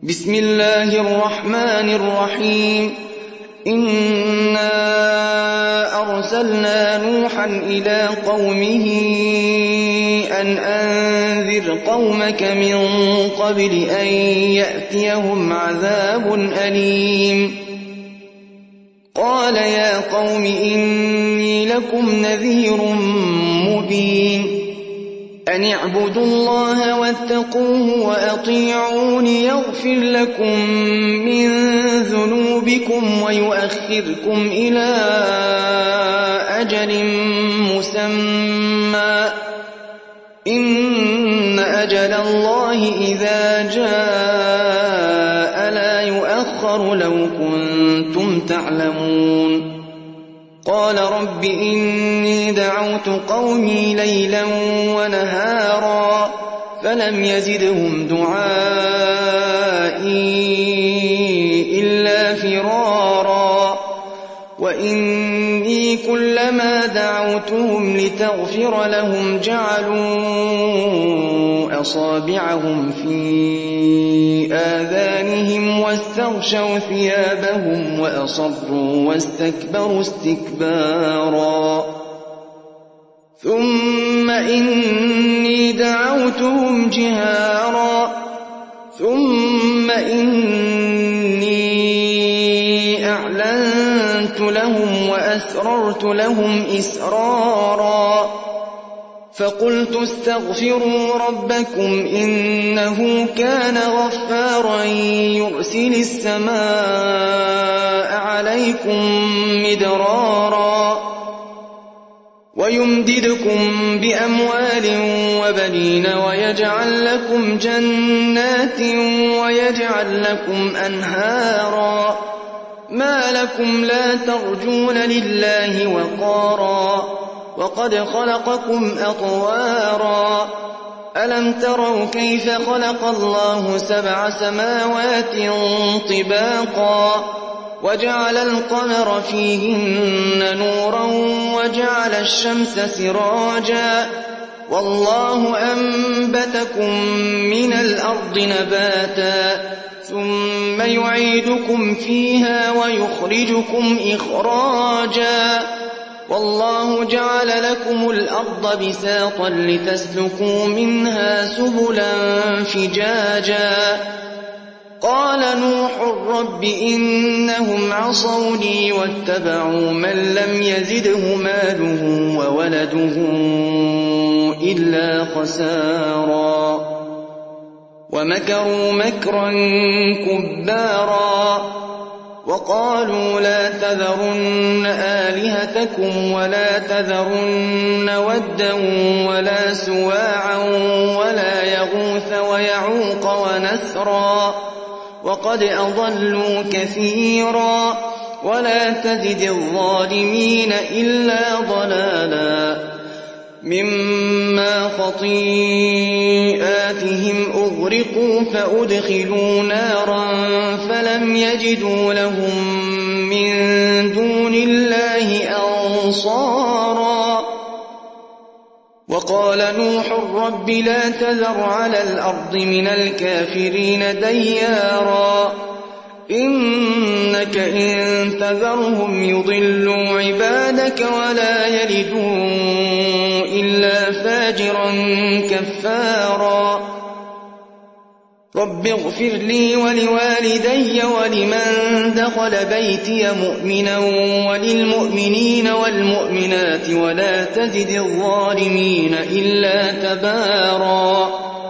بسم الله الرحمن الرحيم إنا أرسلنا نوحا إلى قومه أن أنذر قومك من قبل أن يأتيهم عذاب أليم قال يا قوم إني لكم نذير مبين أن اعبدوا الله واتقوه وأطيعون يغفر لكم من ذنوبكم ويؤخركم إلى أجل مسمى إن أجل الله إذا جاء لا يؤخر لو كنتم تعلمون قال رب إني دعوت قومي ليلا ونهارا فلم يزدهم دعائي إلا فرارا وإني كلما دعوتهم لتغفر لهم جعلوا أصابعهم في آذانهم واستغشوا ثيابهم وأصروا واستكبروا استكبارا ثم إني دعوتهم جهارا ثم إني أعلنت لهم وأسررت لهم إسرارا فقلت استغفروا ربكم إنه كان غفارا يرسل السماء عليكم مدرارا ويمددكم بأموال وبنين ويجعل لكم جنات ويجعل لكم أنهارا ما لكم لا ترجون لله وقارا وقد خلقكم أطوارا ألم تروا كيف خلق الله 7 سماوات طباقا وجعل القمر فيهن نورا وجعل الشمس سراجا والله أنبتكم من الأرض نباتا ثم يعيدكم فيها ويخرجكم إخراجا والله جعل لكم الأرض بساطا لتسلكوا منها سبلا فجاجا قال نوح رب إنهم عصوني واتبعوا من لم يزده ماله وولده إلا خسارا ومكروا مكرا كبارا وقالوا لا تذرن آلهتكم ولا تذرن ودا ولا سواعا ولا يغوث ويعوق ونسرا وقد أضلوا كثيرا ولا تزد الظالمين إلا ضلالا مما خطيئاتهم أغرقوا فأدخلوا نارا فلم يجدوا لهم من دون الله أنصارا وقال نوح رب لا تذر على الأرض من الكافرين ديارا إنك إن تذرهم يضلوا عبادك ولا يلدوا إلا فاجرا كفارا رب اغفر لي ولوالدي ولمن دخل بيتي مؤمنا وللمؤمنين والمؤمنات ولا تزد الظالمين إلا تبارا